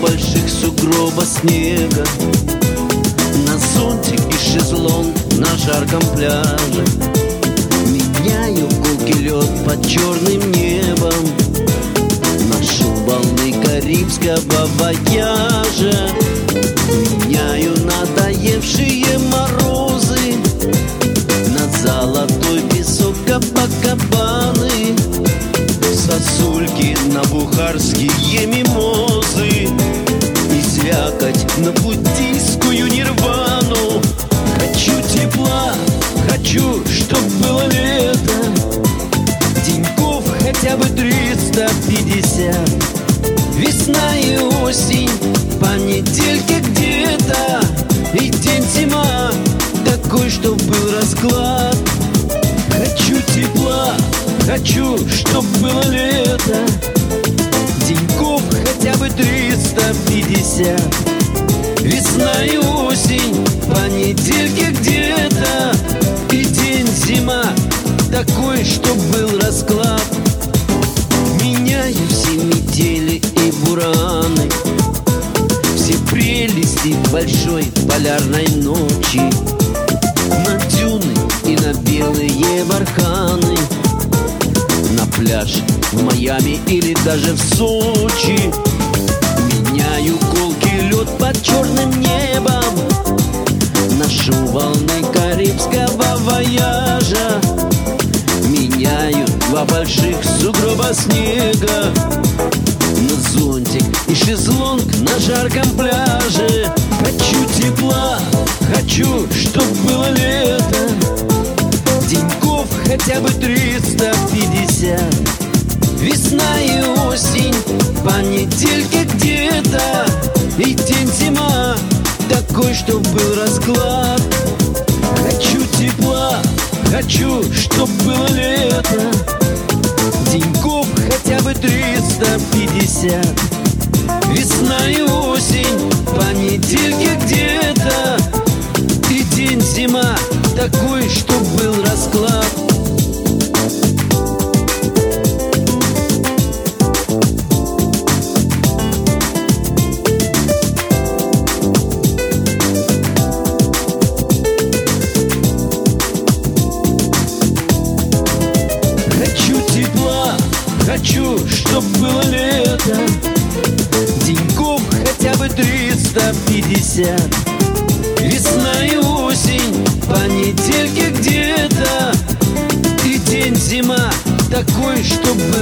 больших сугроба снега, на зонтик и шезлонг на жарком пляже. Меняю гулкий лед под черным небом, ношу волны карибского вояжа. Меняю надоевшие морозы на золотой песок Копакабаны, сосульки на бухарские мимозы и слякоть на буддийскую нирвану. Хочу тепла, хочу, чтоб было лето, деньков хотя бы 350. Весна и осень, понедельки где-то, и день зима, такой, чтоб был расклад. Хочу тепла, хочу, чтоб было лето, деньков хотя бы 350. Весна и осень, понедельки где-то, и день зима, такой, чтоб был расклад. Меняю все метели и бураны, все прелести большой полярной ночи, на дюны и на белые барханы, на пляж в Майами или даже в Сочи. Меняю колкий лед под черным небом, ношу волны карибского вояжа. Меняю два больших сугроба снега, на зонтик и шезлонг на жарком пляже. Хочу тепла, хочу, чтоб было лето, деньков хотя бы 350. Весна и осень, понедельки где-то, и день зима, такой, чтоб был расклад. Хочу тепла, хочу, чтоб было лето, деньков хотя бы 350. Весна и осень, понедельки где-то, и день зима, такой, чтоб был расклад. Хочу, чтоб было лето, деньков хотя бы 350. Весна и осень, понедельки где-то, и день зима, такой, чтоб был